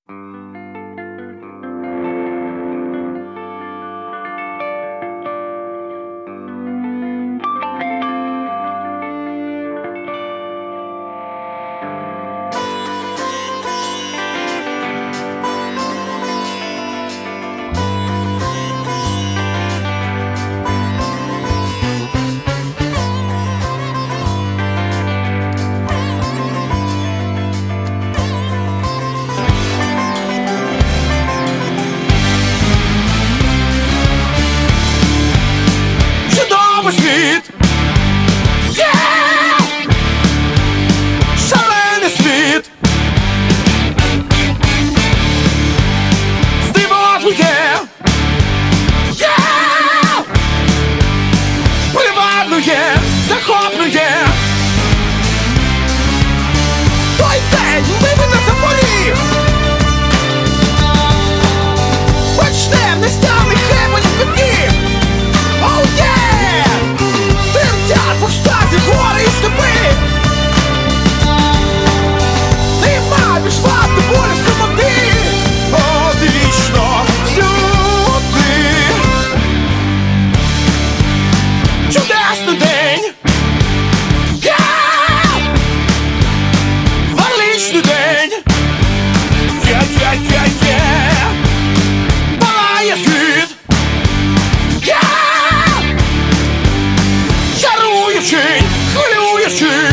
Світ, шалений світ, здивовує, приваблює, захоплює. Той день виведе за поріг, почнем нестяний хемонь підніг. Oh yeah! Тремтять в екстазі гори і степи. Нема більш влади болі самоти. Одвічно всюди. Чудесний день, величний день. Палає світ, чаруючий, хвилюючий.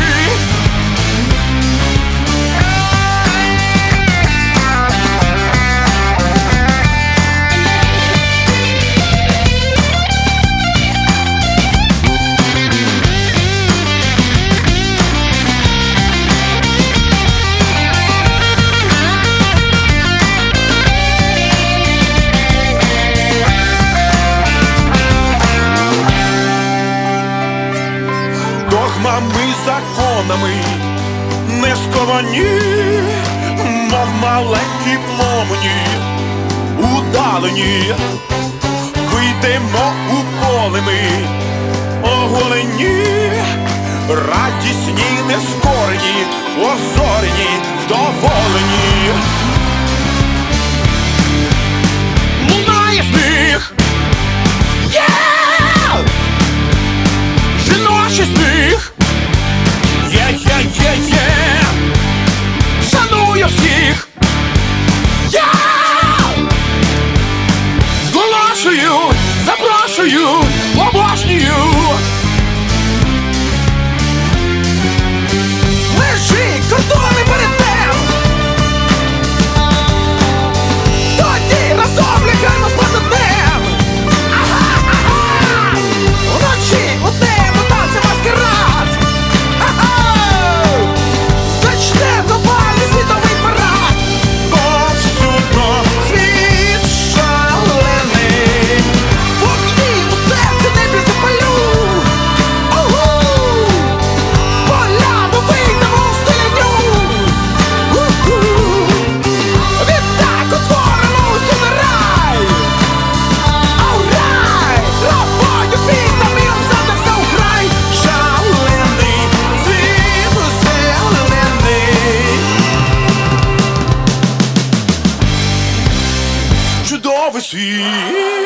Догмами, законами не сковані, мов маленькі пломені удалені. Вийдемо у поле ми оголені, радісні, нескорені, озорені, вдоволені. Лунає сміх, жіночий сміх, шаную всіх, зголошую, запрошую, обожнюю. Межі, кордони перейдем, тоді разом лягаємо спати днем. Вночі у небо танці маскарад. Зачне глобальний світовий парад. Повсюдно світ шалений, вогні у серці небі запалю. Поляну вийдемо в стеляню. Відтак утворимо усю на рай. Рай, травою, квітами обсадився у край. Шалений світ зелений, чудовий світ.